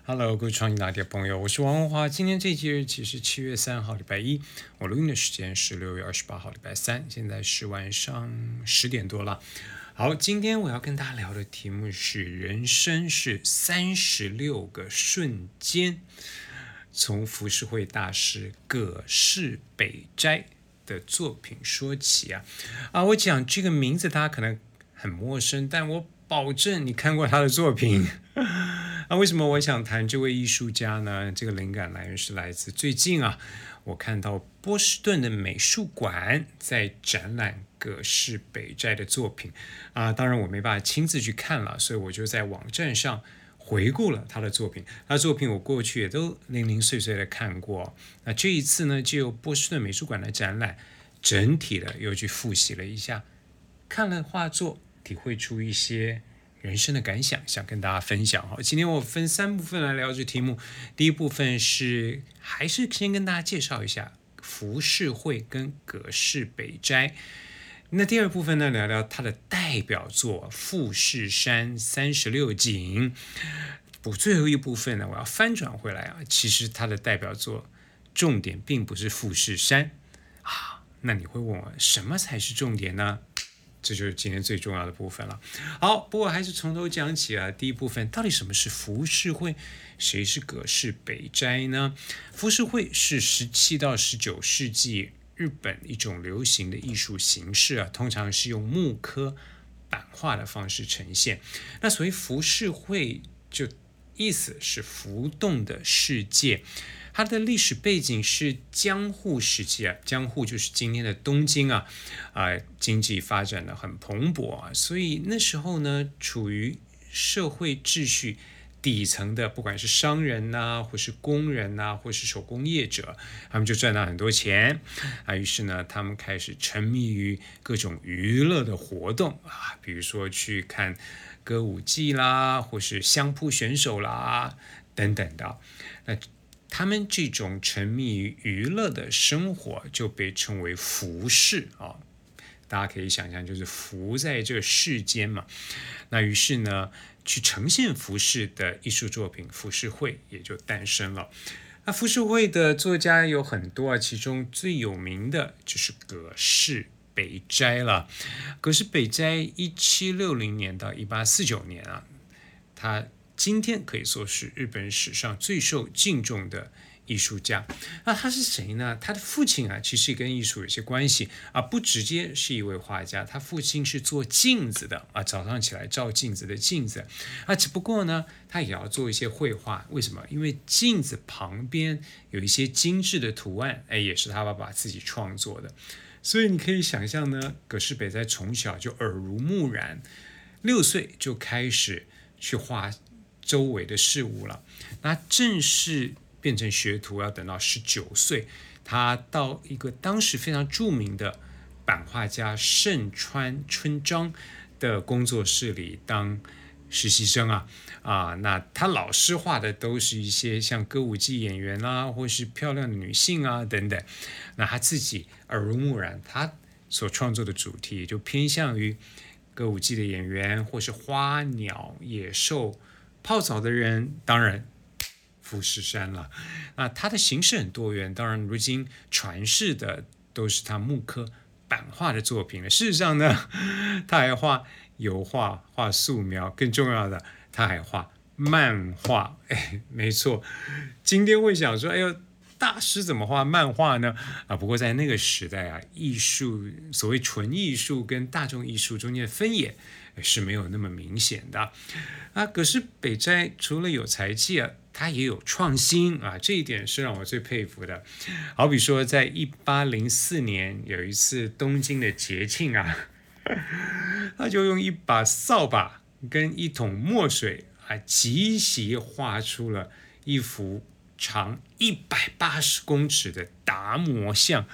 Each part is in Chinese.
Hello，各位创意大碟朋友，我是王文华。今天这期日期是7月3号，礼拜一。我录音的时间是6月28号，礼拜三。现在是晚上10点多了。好，今天我要跟大家聊的题目是：人生是36个瞬间。从浮世绘大师葛饰北斋的作品说起我讲这个名字大家可能很陌生，但我保证你看过他的作品。为什么我想谈这位艺术家呢？这个灵感来源是来自最近我看到波士顿的美术馆在展览葛饰北斋的作品当然我没办法亲自去看了，所以我就在网站上回顾了他的作品。他的作品我过去也都零零碎碎的看过，那这一次呢，就由波士顿美术馆的展览整体的又去复习了一下，看了画作，体会出一些人生的感想，想跟大家分享。今天我分3部分来聊这题目。第一部分是还是先跟大家介绍一下浮世绘跟葛饰北斋。那第二部分呢，聊聊他的代表作富士山36景。最后一部分呢，我要翻转回来其实他的代表作重点并不是富士山那你会问我什么才是重点呢？这就是今天最重要的部分了。好，不过还是从头讲起第一部分，到底什么是浮世绘？谁是葛饰北斋呢？浮世绘是17到19世纪日本一种流行的艺术形式通常是用木刻版画的方式呈现。那所谓浮世绘，就意思是浮动的世界。它的历史背景是江户时期江户就是今天的东京经济发展的很蓬勃所以那时候呢，处于社会秩序底层的，不管是商人或是工人或是手工业者，他们就赚到很多钱于是呢，他们开始沉迷于各种娱乐的活动比如说去看歌舞伎啦，或是相扑选手啦等等的。那他们这种沉迷于娱乐的生活就被称为浮世大家可以想象，就是浮在这个世间嘛。那于是呢，去呈现浮世的艺术作品浮世绘也就诞生了。那浮世绘的作家有很多其中最有名的就是葛饰北斋了。葛饰北斋1760年到1849年他今天可以说是日本史上最受敬重的艺术家。那他是谁呢？他的父亲其实跟艺术有些关系不直接是一位画家。他父亲是做镜子的早上起来照镜子的镜子只不过呢，他也要做一些绘画。为什么？因为镜子旁边有一些精致的图案也是他爸爸自己创作的。所以你可以想象呢，葛饰北斋从小就耳濡目染，6岁就开始去画周围的事物了。那正式变成学徒要等到19岁，他到一个当时非常著名的版画家盛川春章的工作室里当实习生那他老师画的都是一些像歌舞伎演员或是漂亮的女性等等。那他自己耳濡目染，他所创作的主题也就偏向于歌舞伎的演员，或是花鸟野兽泡澡的人，当然富士山了。那它的形式很多元，当然如今传世的都是他木刻版画的作品了。事实上呢，他还画油画、画素描，更重要的他还画漫画。没错，今天会想说哎呦，大师怎么画漫画呢？不过在那个时代艺术，所谓纯艺术跟大众艺术中间的分野是没有那么明显的葛饰北斋除了有才气他也有创新这一点是让我最佩服的。好比说在1804年有一次东京的节庆他就用一把扫把跟一桶墨水即席画出了一幅长180公尺的达摩像。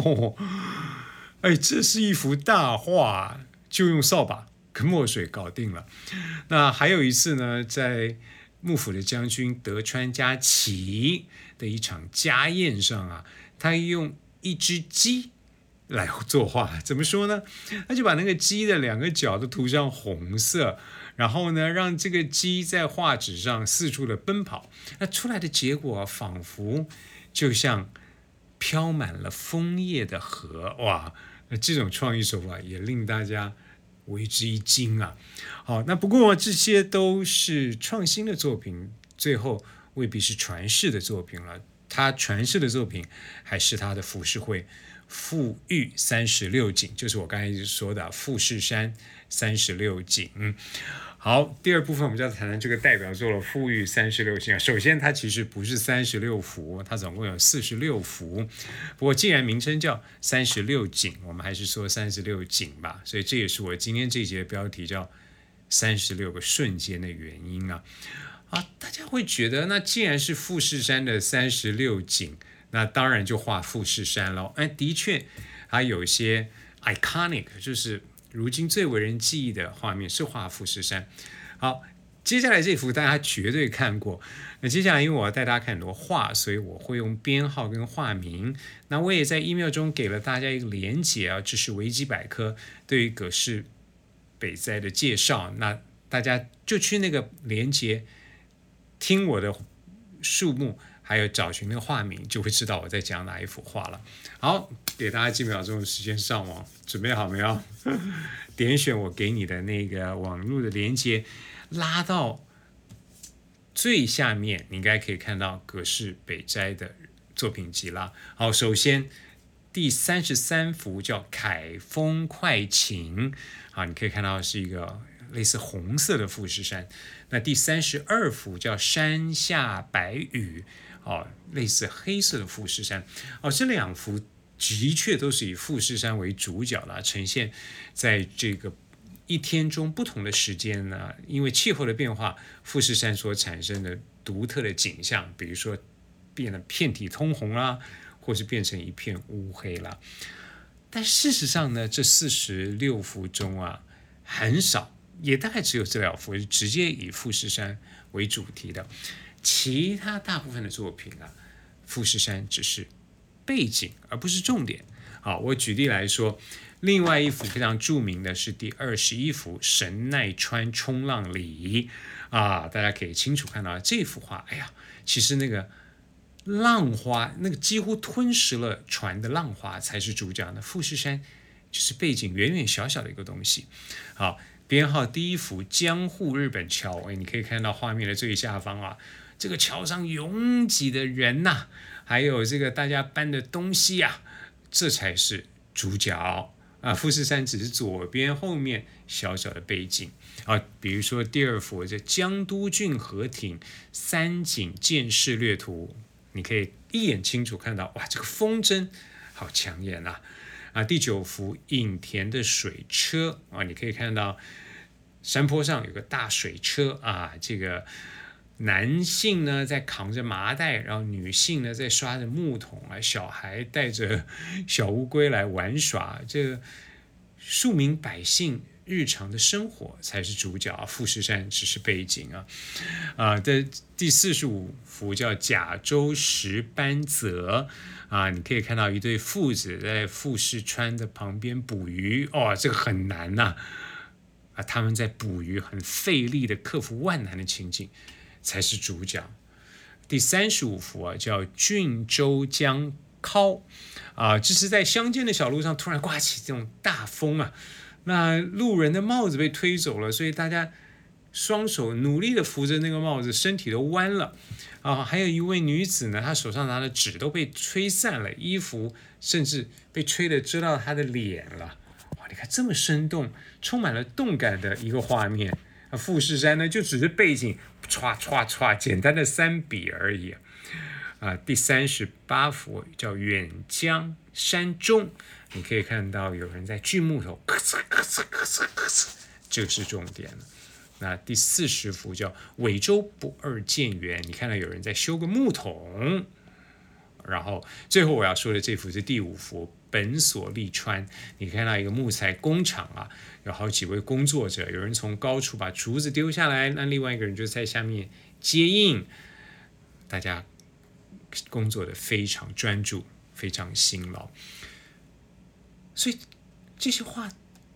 这是一幅大画，就用扫把跟墨水搞定了。那还有一次呢，在幕府的将军德川家齐的一场家宴上他用一只鸡来作画。怎么说呢？他就把那个鸡的2个角都涂上红色， 然后呢，让这个鸡在画纸上四处的奔跑，那出来的结果仿佛就像飘满了枫叶的河，哇！这种创意手法也令大家为之一惊啊。好，那不过这些都是创新的作品，最后未必是传世的作品了。他传世的作品还是他的浮世绘富裕36景，就是我刚才一直说的富士山36景。好，第二部分我们就要谈谈这个代表作了，富裕36景。首先，它其实不是36幅，它总共有46幅。不过，既然名称叫36景，我们还是说36景吧。所以这也是我今天这一节的标题，叫36个瞬间的原因啊。大家会觉得，那既然是富士山的36景，那当然就画富士山咯。的确，它有些 iconic， 就是如今最为人记忆的画面是画富士山。好，接下来这幅大家绝对看过。那接下来因为我要带大家看很多画，所以我会用编号跟画名。那我也在 email 中给了大家一个连结啊，这是维基百科对于葛饰北斋的介绍。那大家就去那个连结听我的数目，还有找寻那个画名，就会知道我在讲哪一幅画了。好，给大家几秒钟的时间上网，准备好没有？点选我给你的那个网络的连接，拉到最下面，你应该可以看到葛饰北斋的作品集啦。好，首先第33幅叫《凯风快晴》，你可以看到是一个类似红色的富士山。那第32幅叫《山下白雨》，类似黑色的富士山。这两幅的确都是以富士山为主角啦，呈现在这个一天中不同的时间呢，因为气候的变化，富士山所产生的独特的景象，比如说变得遍体通红啦，或是变成一片乌黑啦。但事实上呢，这46幅中很少，也大概只有这两幅是直接以富士山为主题的，其他大部分的作品富士山只是背景而不是重点。好，我举例来说，另外一幅非常著名的是第21幅神奈川冲浪里大家可以清楚看到这幅画，其实那个浪花，那个几乎吞噬了船的浪花才是主角呢，富士山就是背景远远小小的一个东西。好，编号第一幅江户日本桥，你可以看到画面的最下方这个桥上拥挤的人还有这个大家搬的东西这才是主角富士山只是左边后面小小的背景比如说第二幅这江都郡河町三景见识略图，你可以一眼清楚看到，哇，这个风筝好抢眼第9幅隐田的水车你可以看到山坡上有个大水车这个男性呢在扛着麻袋，然后女性呢在刷着木桶小孩带着小乌龟来玩耍，这个庶民百姓日常的生活才是主角富士山只是背景的第45幅叫甲州石斑泽你可以看到一对父子在富士川的旁边捕鱼这个很难他们在捕鱼很费力的克服万难的情景才是主角。第35幅叫郡州江尻这是在乡间的小路上突然刮起这种大风那路人的帽子被推走了，所以大家双手努力的扶着那个帽子，身体都弯了还有一位女子呢，她手上拿的纸都被吹散了，衣服甚至被吹得遮到她的脸了。哇，你看这么生动充满了动感的一个画面富士山呢就只是背景唰唰唰简单的3笔而已第38幅叫远江山中，你可以看到有人在锯木头，咔嚓咔嚓咔嚓咔嚓，这是重点了。那第40幅叫尾州不二见园，你看到有人在修个木桶。然后最后我要说的这幅是第5幅本所利川，你看到一个木材工厂有好几位工作者，有人从高处把竹子丢下来，那另外一个人就在下面接应，大家工作的非常专注，非常辛劳。所以这些画，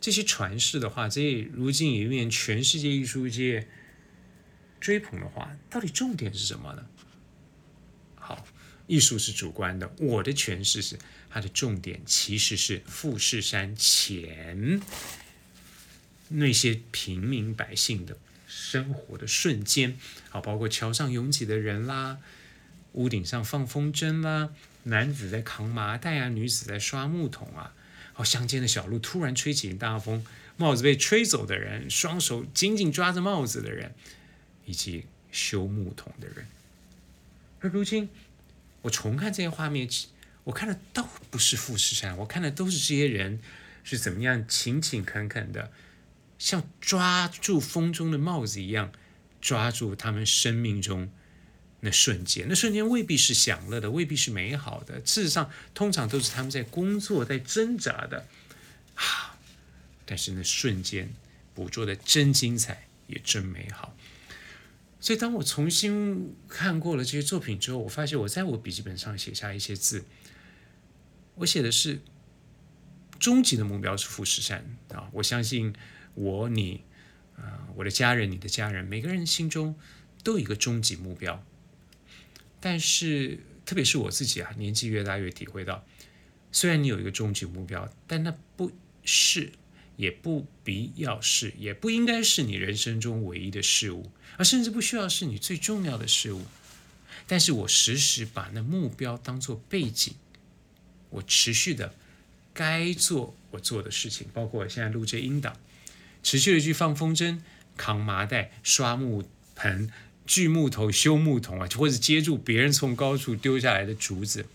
这些传世的话，这些如今也面全世界艺术界追捧的话，到底重点是什么呢？好，艺术是主观的，我的诠释是它的重点其实是富士山前那些平民百姓的生活的瞬间，好，包括桥上拥挤的人啦，屋顶上放风筝啦，男子在扛麻袋啊，女子在刷木桶啊，乡间的小路突然吹起大风，帽子被吹走的人，双手紧紧抓着帽子的人，以及修木桶的人。而如今我重看这些画面，我看的都不是富士山，我看的都是这些人是怎么样勤勤恳恳的，像抓住风中的帽子一样，抓住他们生命中那瞬间。那瞬间未必是享乐的，未必是美好的，事实上通常都是他们在工作，在挣扎的但是那瞬间捕捉的真精彩，也真美好。所以当我重新看过了这些作品之后，我发现我在我笔记本上写下一些字，我写的是终极的目标是富士山啊！我相信我、你、我的家人、你的家人，每个人心中都有一个终极目标。但是特别是我自己年纪越大越体会到，虽然你有一个终极目标，但那不是，也不必要是，也不应该是你人生中唯一的事物，而甚至不需要是你最重要的事物。但是我时时把那目标当作背景，我持续的该做我做的事情，包括我现在录这音档，持续的去放风筝、扛麻袋、刷木盆、锯木头、修木桶或者接住别人从高处丢下来的竹子，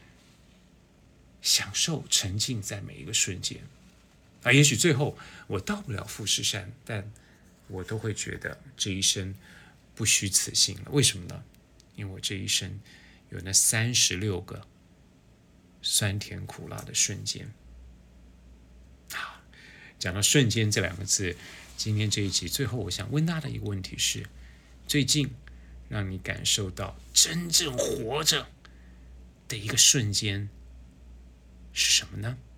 享受沉浸在每一个瞬间。也许最后我到不了富士山，但我都会觉得这一生不虚此行了。为什么呢？因为我这一生有那36个酸甜苦辣的瞬间。讲到瞬间这两个字，今天这一集最后我想问大家的一个问题是，最近让你感受到真正活着的一个瞬间是什么呢？